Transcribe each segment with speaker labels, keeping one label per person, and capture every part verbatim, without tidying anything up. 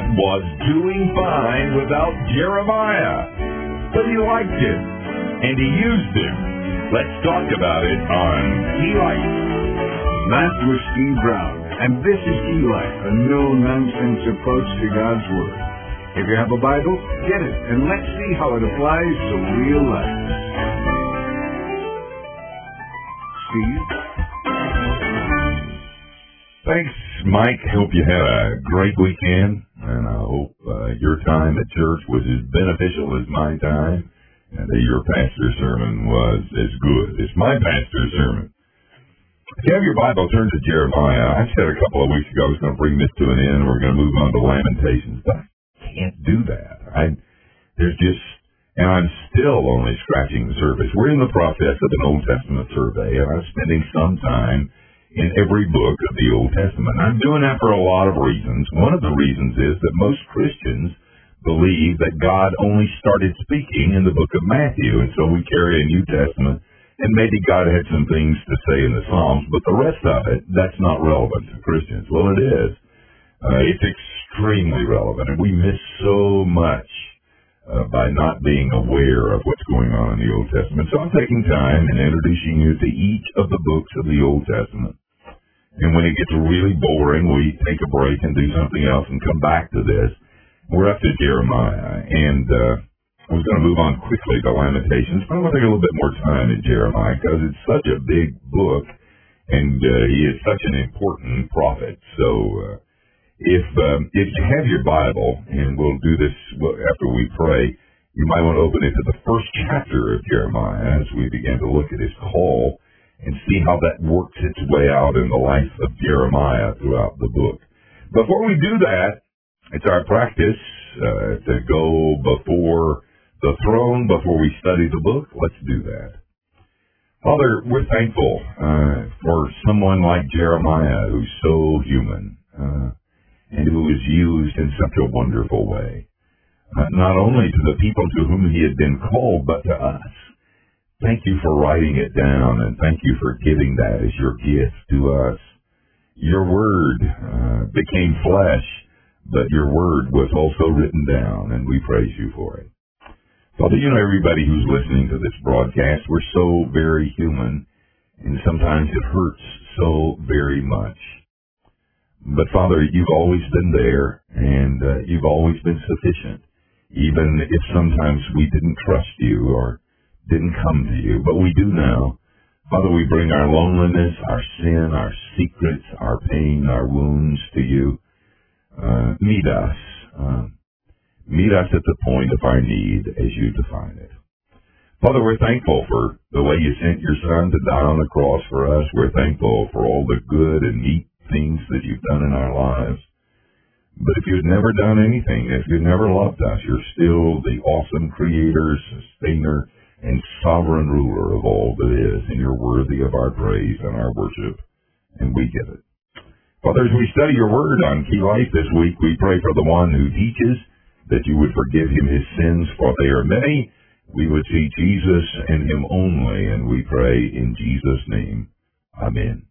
Speaker 1: was doing fine without Jeremiah, but he liked it, and he used him. Let's talk about it on Key Life.
Speaker 2: Master Steve Brown, and this is Key Life, a no-nonsense approach to God's Word. If you have a Bible, get it, and let's see how it applies to real life. Steve?
Speaker 1: Thanks, Mike. Hope you had a great weekend, and I hope uh, your time at church was as beneficial as my time, and that your pastor's sermon was as good as my pastor's sermon. If you have your Bible, turn to Jeremiah. I said a couple of weeks ago I was going to bring this to an end. We're going to move on to Lamentations, but I can't do that. I there's just, and I'm still only scratching the surface. We're in the process of an Old Testament survey, and I'm spending some time in every book of the Old Testament. I'm doing that for a lot of reasons. One of the reasons is that most Christians believe that God only started speaking in the book of Matthew, and so we carry a New Testament, and maybe God had some things to say in the Psalms, but the rest of it, that's not relevant to Christians. Well, it is. Uh, it's extremely relevant, and we miss so much uh, by not being aware of what's going on in the Old Testament. So I'm taking time and introducing you to each of the books of the Old Testament. And when it gets really boring, we take a break and do something else and come back to this. We're up to Jeremiah, and uh, I was going to move on quickly to Lamentations, but I want to take a little bit more time in Jeremiah because it's such a big book, and uh, he is such an important prophet. So uh, if um, if you have your Bible, and we'll do this after we pray, you might want to open it to the first chapter of Jeremiah as we begin to look at his call and see how that works its way out in the life of Jeremiah throughout the book. Before we do that, it's our practice uh, to go before the throne, before we study the book. Let's do that. Father, we're thankful uh, for someone like Jeremiah who's so human uh, and who is used in such a wonderful way. Uh, not only to the people to whom he had been called, but to us. Thank you for writing it down, and thank you for giving that as your gift to us. Your word uh, became flesh, but your word was also written down, and we praise you for it. Father, you know everybody who's listening to this broadcast, we're so very human, and sometimes it hurts so very much. But Father, you've always been there, and uh, you've always been sufficient, even if sometimes we didn't trust you or didn't come to you, but we do now. Father, we bring our loneliness, our sin, our secrets, our pain, our wounds to you. Uh, meet us. Uh, meet us at the point of our need as you define it. Father, we're thankful for the way you sent your Son to die on the cross for us. We're thankful for all the good and neat things that you've done in our lives. But if you'd never done anything, if you'd never loved us, you're still the awesome creator, sustainer, and sovereign ruler of all that is, and you're worthy of our praise and our worship, and we give it. Father, as we study your word on Key Life this week, we pray for the one who teaches, that you would forgive him his sins, for they are many. We would see Jesus and him only, and we pray in Jesus' name. Amen.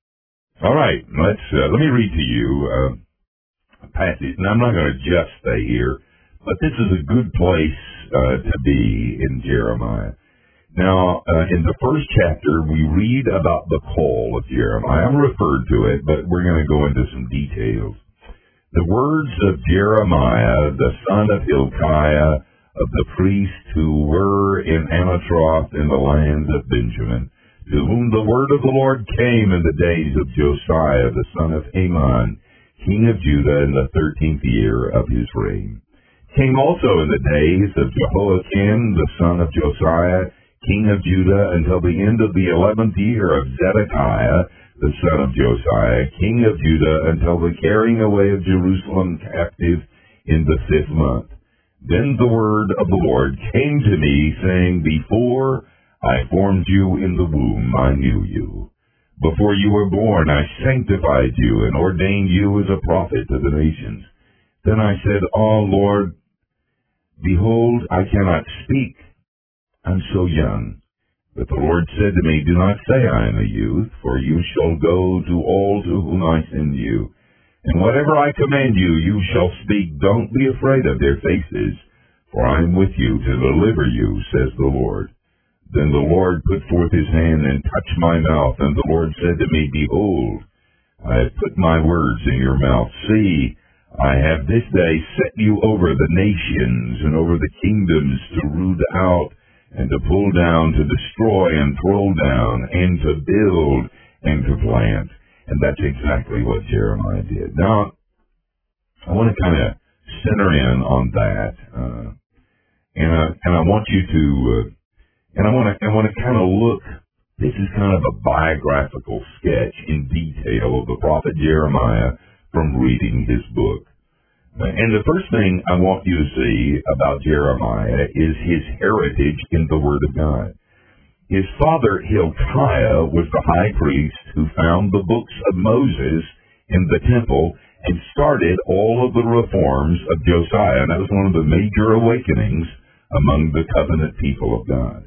Speaker 1: All right, let's uh, let me read to you uh, a passage, and I'm not going to just stay here, but this is a good place uh, to be in Jeremiah. Now, uh, in the first chapter, we read about the call of Jeremiah. I'm referred to it, but we're going to go into some details. The words of Jeremiah, the son of Hilkiah, of the priests who were in Anathoth in the land of Benjamin, to whom the word of the Lord came in the days of Josiah, the son of Amon, king of Judah, in the thirteenth year of his reign. Came also in the days of Jehoiakim, the son of Josiah, king of Judah, until the end of the eleventh year of Zedekiah, the son of Josiah, king of Judah, until the carrying away of Jerusalem captive in the fifth month. Then the word of the Lord came to me, saying, Before I formed you in the womb, I knew you. Before you were born, I sanctified you and ordained you as a prophet to the nations. Then I said, Oh, Lord, behold, I cannot speak. I'm so young. But the Lord said to me, Do not say I am a youth, for you shall go to all to whom I send you, And whatever I command you, you shall speak. Don't be afraid of their faces, for I am with you to deliver you, says the Lord. Then the Lord put forth his hand and touched my mouth, and the Lord said to me, Behold, I have put my words in your mouth. See, I have this day set you over the nations and over the kingdoms to root out and to pull down, to destroy and throw down, and to build and to plant. And that's exactly what Jeremiah did. Now, I want to kind of center in on that, uh, and, I, and I want you to, uh, and I want to, I want to kind of look. This is kind of a biographical sketch in detail of the prophet Jeremiah from reading his book. And the first thing I want you to see about Jeremiah is his heritage in the Word of God. His father Hilkiah was the high priest who found the books of Moses in the temple and started all of the reforms of Josiah. And that was one of the major awakenings among the covenant people of God.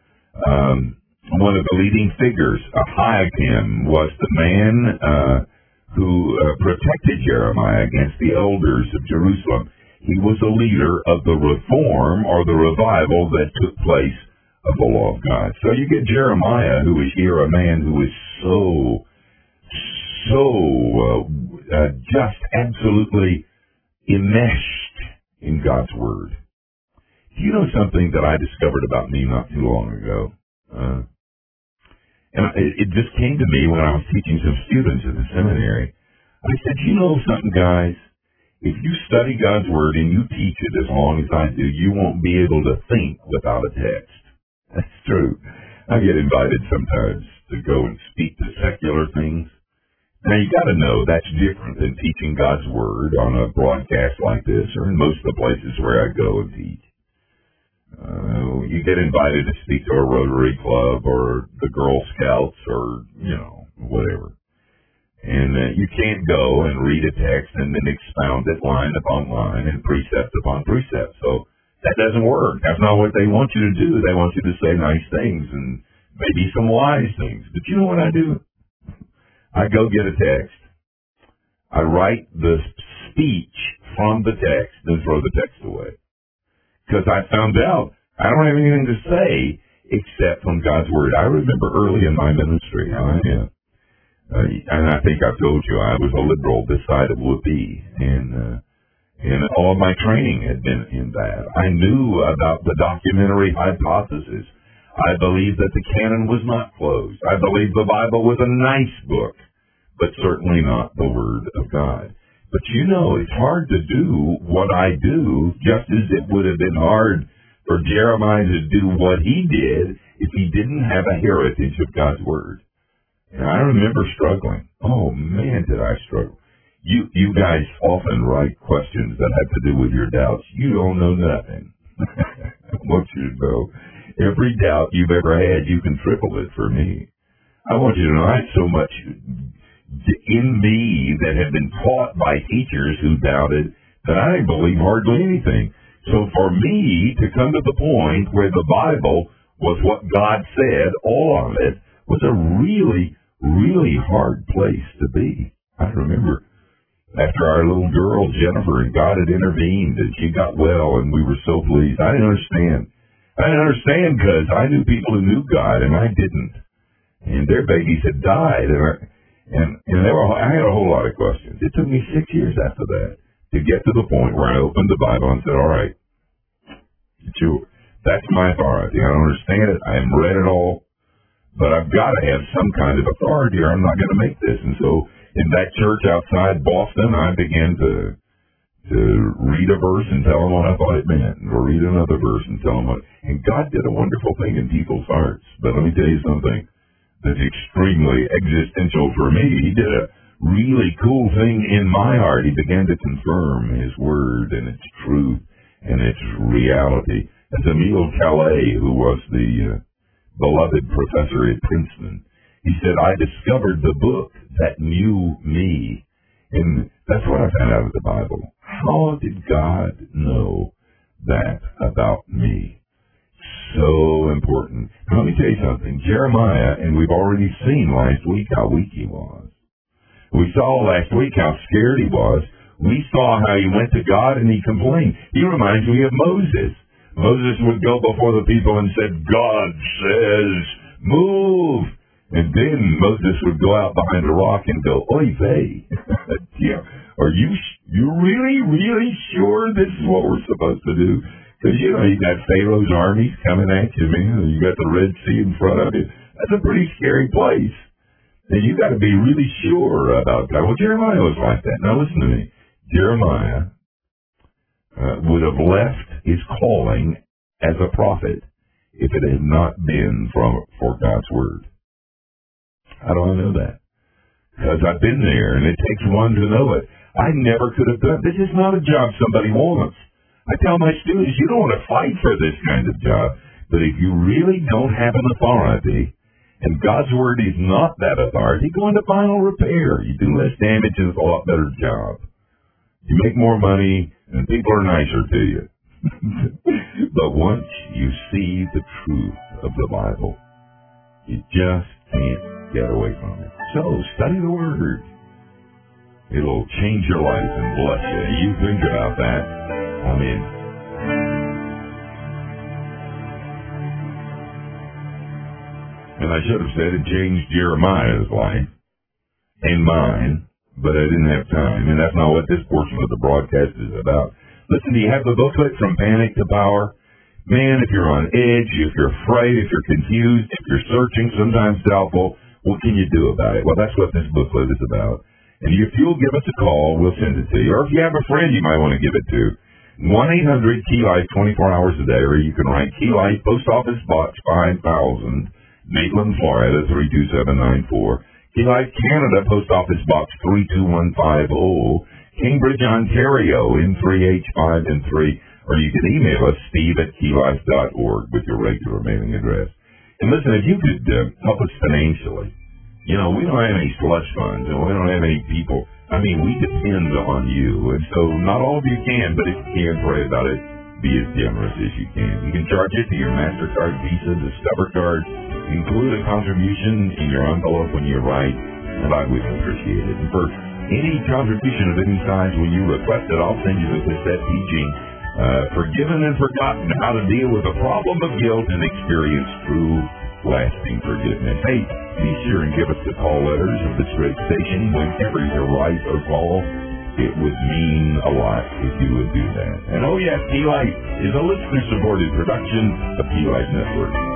Speaker 1: Um, one of the leading figures, Ahikam, was the man uh, who uh, protected Jeremiah against the elders of Jerusalem. He was a leader of the reform or the revival that took place of the law of God. So you get Jeremiah, who is here a man who is so, so uh, uh, just absolutely enmeshed in God's Word. Do you know something that I discovered about me not too long ago? Uh, and it, it just came to me when I was teaching some students at the seminary. I said, you know something, guys? If you study God's Word and you teach it as long as I do, you won't be able to think without a text. That's true. I get invited sometimes to go and speak to secular things. Now, you got to know that's different than teaching God's Word on a broadcast like this or in most of the places where I go and teach. Uh, you get invited to speak to a Rotary Club or the Girl Scouts or, you know, whatever. And uh, you can't go and read a text and then expound it line upon line and precept upon precept. So that doesn't work. That's not what they want you to do. They want you to say nice things and maybe some wise things. But you know what I do? I go get a text. I write the speech from the text and throw the text away. Because I found out I don't have anything to say except from God's Word. I remember early in my ministry, I, uh, uh, and I think I've told you, I was a liberal this side of Whoopee, and uh, and all of my training had been in that. I knew about the documentary hypothesis. I believed that the canon was not closed. I believed the Bible was a nice book, but certainly not the Word of God. But you know, it's hard to do what I do, just as it would have been hard for Jeremiah to do what he did if he didn't have a heritage of God's Word. And I remember struggling. Oh, man, did I struggle. You you guys often write questions that have to do with your doubts. You don't know nothing. I want you to know, every doubt you've ever had, you can triple it for me. I want you to know I had so much in me that had been taught by teachers who doubted that I didn't believe hardly anything. So for me to come to the point where the Bible was what God said, all of it, was a really, really hard place to be. I remember after our little girl, Jennifer, and God had intervened and she got well and we were so pleased. I didn't understand. I didn't understand because I knew people who knew God and I didn't. And their babies had died and I, And, and there were, I had a whole lot of questions. It took me six years after that to get to the point where I opened the Bible and said, all right, you, that's my authority. I don't understand it. I haven't read it all. But I've got to have some kind of authority or I'm not going to make this. And so in that church outside Boston, I began to to read a verse and tell them what I thought it meant, or read another verse and tell them what. And God did a wonderful thing in people's hearts. But let me tell you something that's extremely existential for me. He did a really cool thing in my heart. He began to confirm His Word and its truth and its reality. As Emile Calais, who was the uh, beloved professor at Princeton, he said, I discovered the book that knew me. And that's what I found out of the Bible. How did God know that about me? So important. Now, let me tell you something. Jeremiah, and we've already seen last week how weak he was. We saw last week how scared he was. We saw how he went to God and he complained. He reminds me of Moses. Moses would go before the people and said, God says, move. And then Moses would go out behind a rock and go, oy vey. Yeah. Are you you really, really sure this is what we're supposed to do? Because, you know, you got Pharaoh's armies coming at you, man. You got the Red Sea in front of you. That's a pretty scary place. And you got to be really sure about God. Well, Jeremiah was like that. Now, listen to me. Jeremiah uh, would have left his calling as a prophet if it had not been from for God's word. How do I know that? Because I've been there, and it takes one to know it. I never could have done. This is not a job somebody wants. I tell my students, you don't want to fight for this kind of job, but if you really don't have an authority, and God's word is not that authority, go into final repair. You do less damage and it's a lot better job. You make more money, and people are nicer to you. But once you see the truth of the Bible, you just can't get away from it. So, study the Word. It'll change your life and bless you. You think about that. I'm in. And I should have said it changed Jeremiah's life and mine, but I didn't have time. And that's not what this portion of the broadcast is about. Listen, do you have the booklet From Panic to Power? Man, if you're on edge, if you're afraid, if you're confused, if you're searching, sometimes doubtful, what can you do about it? Well, that's what this booklet is about. And if you'll give us a call, we'll send it to you. Or if you have a friend you might want to give it to, one eight hundred Key Life, twenty-four hours a day, or you can write Key Life, Post Office Box five thousand, Maitland, Florida, three two seven nine four. Key Life Canada, Post Office Box three two one five zero. Cambridge, Ontario, in three H five and three. Or you can email us, steve at key life dot org, with your regular mailing address. And listen, if you could uh, help us financially, you know, we don't have any slush funds, and we don't have any people. I mean, we depend on you, and so not all of you can, but if you can, pray about it. Be as generous as you can. You can charge it to your MasterCard, Visa, Discover card. Include a contribution in your envelope when you write, and I would appreciate it. And for any contribution of any size, when you request it, I'll send you the cassette teaching, uh, Forgiven and Forgotten, How to Deal with the Problem of Guilt and Experience True Lasting Forgiveness. Hey, be sure and give us the call letters of this great station whenever you write or call. It would mean a lot if you would do that. And oh yes, Key Life is a listener-supported production of Key Life Network.